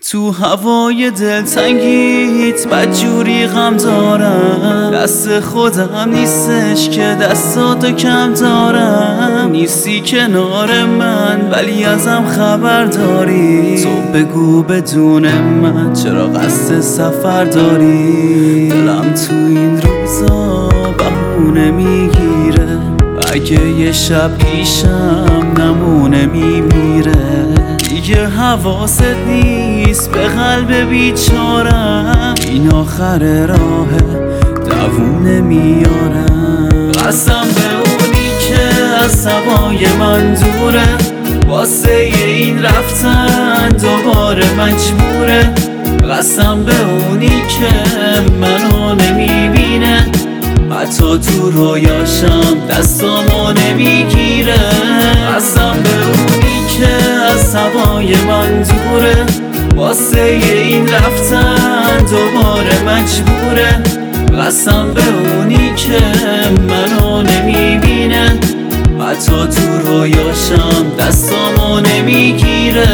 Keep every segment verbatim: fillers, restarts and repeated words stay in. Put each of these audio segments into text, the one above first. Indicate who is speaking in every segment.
Speaker 1: تو هوای دلتنگیت بدجوری غم دارم، دست خودم نیستش که دستاتو کم دارم. نیستی کنار من ولی ازم خبر داری، تو بگو بدون من چرا قصد سفر داری. دلم تو این روزا بهونه میگیره، اگه یه شب پیشم نمونه میمیره. دیگه حواست نیست به قلب بیچارم، این آخر راهه دووم نمیارم. قسم به اونی که از هوای من دوره، واسه این رفتن دوباره مجبوره. قسم به اونی که منو نمیبینه، حتی تو رویاشم دستامو نمیگیره. قسم به اونی که از هوای من دوره، واسه این رفتن دوباره مجبوره. قسم به اونی که منو نمیبینه، حتی تو رویاشم دستامو نمیگیره.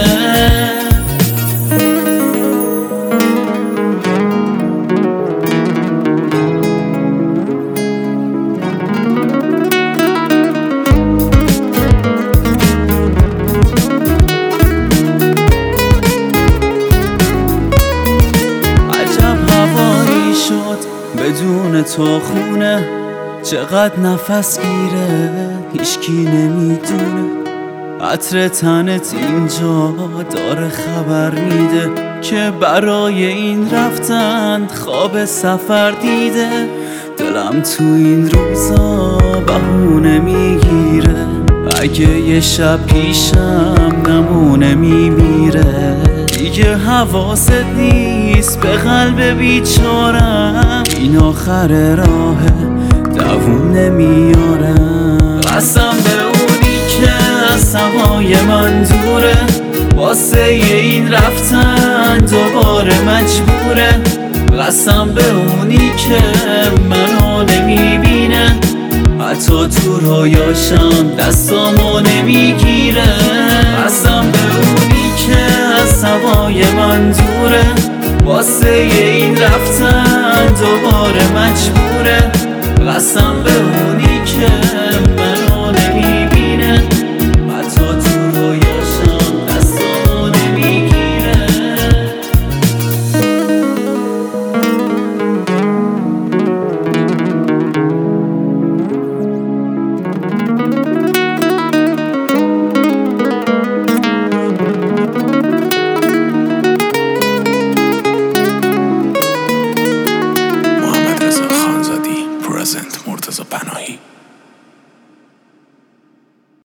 Speaker 1: بدون تو خونه چقدر نفس گیره، هیچکی نمیدونه. عطر تنت اینجا داره خبر میده که برای این رفتن خواب سفر دیده. دلم تو این روزا بهونه میگیره، اگه یه شب پیشم نمونه میمیره. دیگه حواست نیست به قلب بیچارم، این آخر راهه دووم نمیارم. قسم به اونی که از هوای من دوره، واسه این رفتن دوباره مجبوره. قسم به اونی که منو نمیبینه، حتی تو رویاشم دستامو نمیگیره. قسم به اونی که از هوای من دوره، واسه این رفتن دوباره مجبوره. قسم به اونی که منو نمیبینه، حتی تو رویاشم دستامو نمیگیره.
Speaker 2: مرتضی پناهی.